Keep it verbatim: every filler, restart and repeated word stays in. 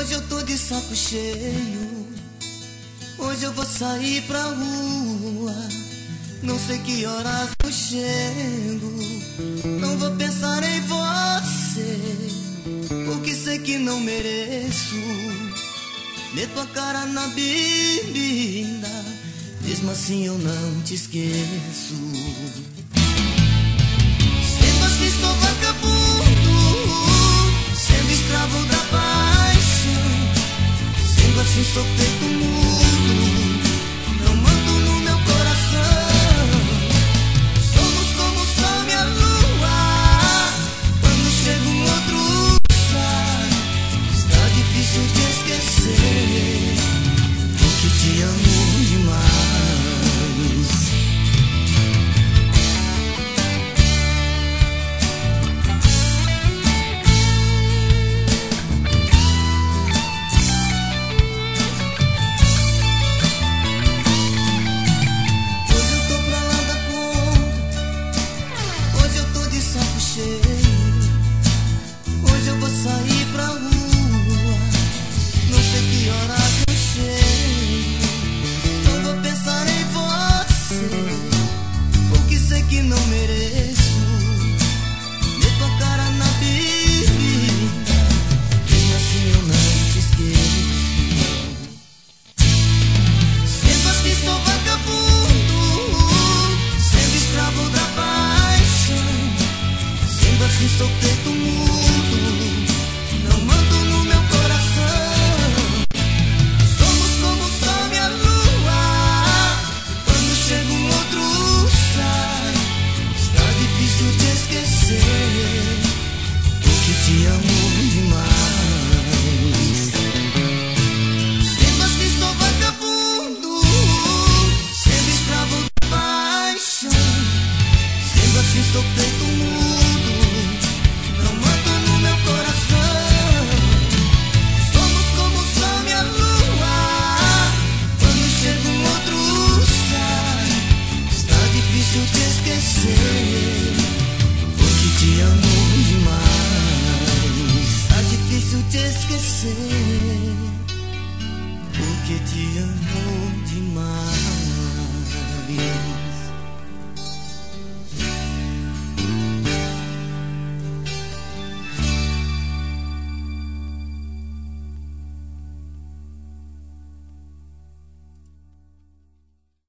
Hoje eu tô de saco cheio, hoje eu vou sair pra rua. Não sei que horas eu chego, não vou pensar em você, porque sei que não mereço. Meto a cara na bebida, mesmo assim eu não te esqueço. Sendo assim sou vagabundo, sendo escravo da paixão. Sendo assim sou feito mudo, não mando no meu coração. Somos como o sol e a lua, quando chega um outro sai. Está difícil de esquecer, porque te amo demais. Hoje eu vou sair pra rua, não sei que horas eu chego, não vou pensar em você, porque sei que não mereço. Meto a cara na bebida, mesmo assim eu não te esqueço. Sendo assim sou vagabundo, sendo escravo da paixão. Sendo assim sou feito mudo, não mando no meu coração. Somos como o sol e a lua, quando chega um outro sai. Está difícil de esquecer, porque te amo demais. Sendo assim sou vagabundo, sendo escravo da paixão. Sendo assim sou feito mudo, te esquecer, porque te amo demais. Tá difícil te esquecer, porque te amo demais.